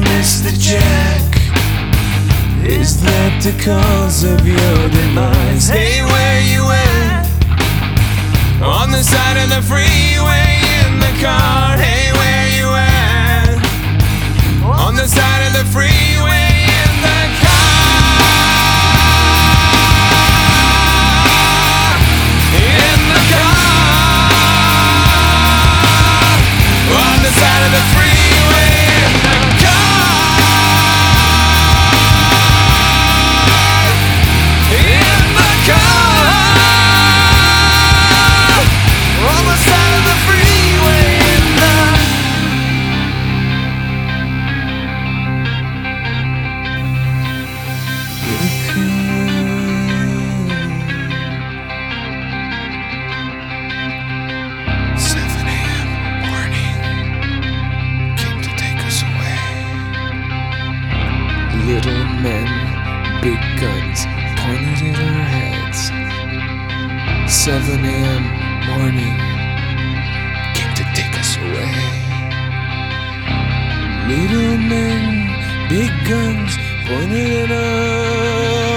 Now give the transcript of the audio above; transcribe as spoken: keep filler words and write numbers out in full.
missed the jack. Is that the cause of your demise? Hey, where you at? On the side of the freeway in the car. Hey, where you at? On the side of the freeway in the car. In the car. On the side of the freeway in the car. In the car. On the side of the freeway in the seven a.m. morning came to take us away. Little men, big guns pointed at our heads. seven a.m. morning came to take us away. Little men, big guns pointed at us.